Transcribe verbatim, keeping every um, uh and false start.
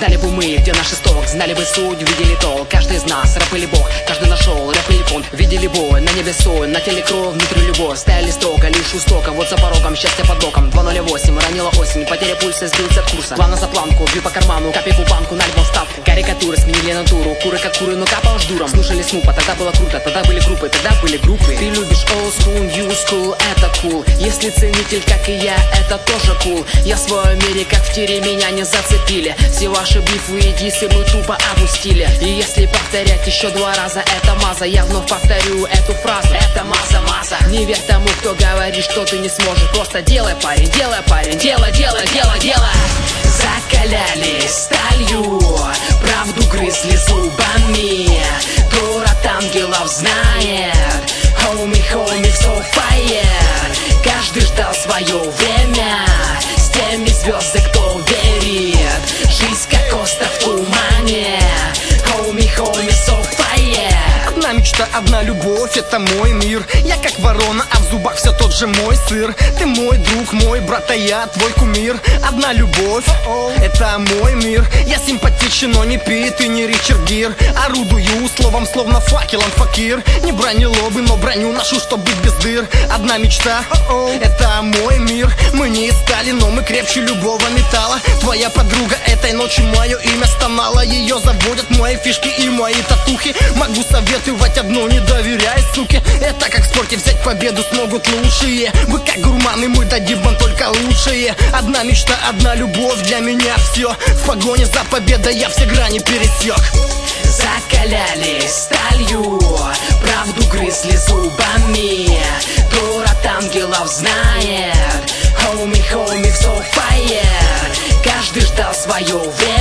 Знали бы мы, где наш исток, знали бы суть, видели толк. Каждый из нас рэп или бог, каждый нашел рэп или пон. Видели бой, на небе соль, на теле кровь, внутри любовь. Стояли строго, лишь у стока, вот за порогом, счастье под боком. Два ноль восемь, ранила осень, потеря пульса, сбился от курса. Плавно за планку, бью по карману, копейку банку, на альбом ставку. Карикатуры сменили натуру, куры как куры, но капал ждуром. Слушали Снупа, тогда было круто, тогда были группы, тогда были группы. Ты любишь old school, new school, это cool. Если ценитель, как и я, это тоже cool. Я в своем мире, как в тире, меня не зацепили. Все ваши бифы и дисы мы тупо опустили. И если повторять еще два раза, это маза. Я вновь повторю эту фразу, это маза, маза. Не верь тому, кто говорит, что ты не сможешь. Просто делай, парень, делай, парень, делай, делай, делай, делай. Закалялись сталью, правду грызли зубами. Город ангелов знает, homie, homie, so fire. Каждый ждал свое время, с теми звезды, кто верит. Жизнь как остров в тумане, homie, homie, so fire. Одна мечта, одна любовь, это мой мир. Я как ворона, а в зубах все тот же мой сыр. Ты мой друг, мой брат, а я твой кумир. Одна любовь, это мой мир. Я симпатичен, но не Пит и не Ричард Гир. Орудую словом, словно факелом факир. Не бронило бы, но броню ношу, чтоб быть без дыр. Одна мечта, это мой мир. Мы не из стали, но мы крепче любого металла. Твоя подруга этой ночью мое имя стонала. Ее заводят мои фишки и мои татухи. Могу советовать одно, не доверяй, суки. Это как в спорте, взять победу смогут лучшие. Вы как гурманы, мы дадим вам только лучшее. Одна мечта, одна любовь, для меня все. В погоне за победой я все грани пересек. Закалялись сталью, правду грызли зубами. Город ангелов знает, homie, homie, so fire. Каждый ждал свое время.